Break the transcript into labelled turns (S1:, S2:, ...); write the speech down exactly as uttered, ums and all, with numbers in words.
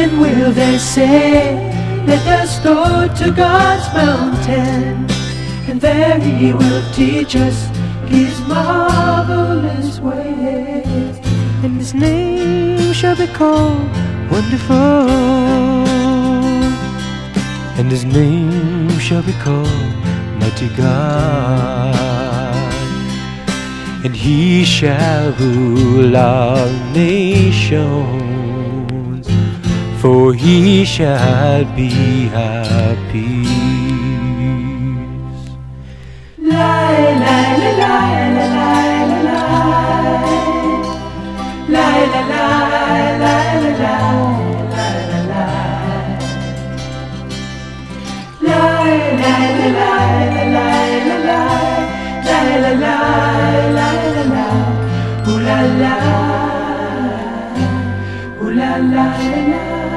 S1: Then will they say, let us go to God's mountain, and there He will teach us His marvelous ways. And His name shall be called Wonderful, and His name shall be called Mighty God. And He shall rule our nations, for He shall be our peace. La la la la.